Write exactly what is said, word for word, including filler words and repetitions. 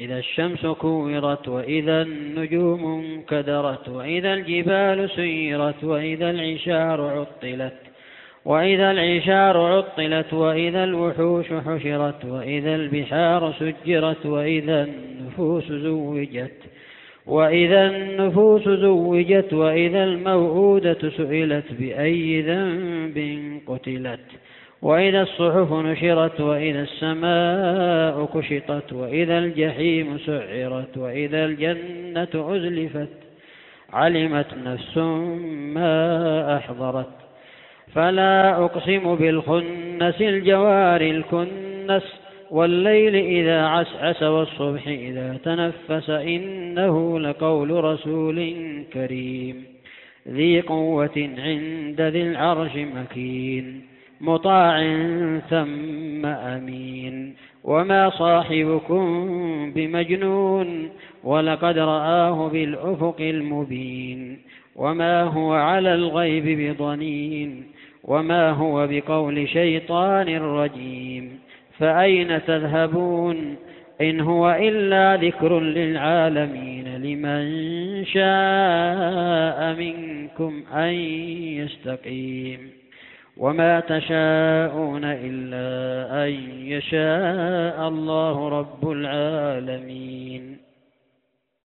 إذا الشمس كورت وإذا النجوم انكدرت وإذا الجبال سيرت وإذا العشار عطلت وإذا العشار عطلت وإذا الوحوش حشرت وإذا البحار سجرت وإذا النفوس زوجت وإذا النفوس زوجت وإذا الموءودة سئلت بأي ذنب قتلت وإذا الصحف نشرت وإذا السماء كشطت وإذا الجحيم سعرت وإذا الجنة أزلفت علمت نفس ما أحضرت فلا أقسم بالخنس الجوار الكنس والليل إذا عسعس والصبح إذا تنفس إنه لقول رسول كريم ذي قوة عند ذي العرش مكين مطاع ثم أمين وما صاحبكم بمجنون ولقد رآه بالأفق المبين وما هو على الغيب بضنين وما هو بقول شيطان رجيم فأين تذهبون إن هو إلا ذكر للعالمين لمن شاء منكم أن يستقيم وما تشاءون إلا أن يشاء الله رب العالمين.